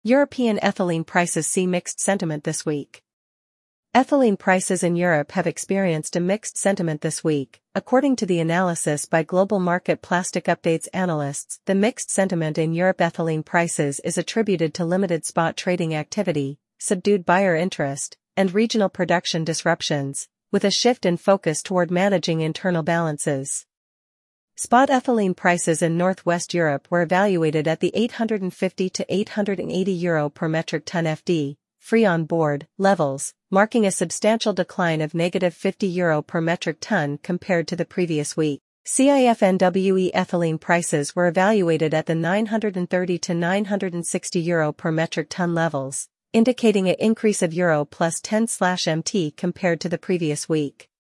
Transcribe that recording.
European ethylene prices see mixed sentiment this week. Ethylene prices in Europe have experienced a mixed sentiment this week, according to the analysis by Global Market Plastic Updates analysts. The mixed sentiment in Europe ethylene prices is attributed to limited spot trading activity, subdued buyer interest, and regional production disruptions, with a shift in focus toward managing internal balances. Spot ethylene prices in Northwest Europe were evaluated at the €850 to €880 per metric ton FD, free on board, levels, marking a substantial decline of -€50 per metric ton compared to the previous week. CIF NWE ethylene prices were evaluated at the €930 to €960 per metric ton levels, indicating an increase of Euro plus 10/MT compared to the previous week.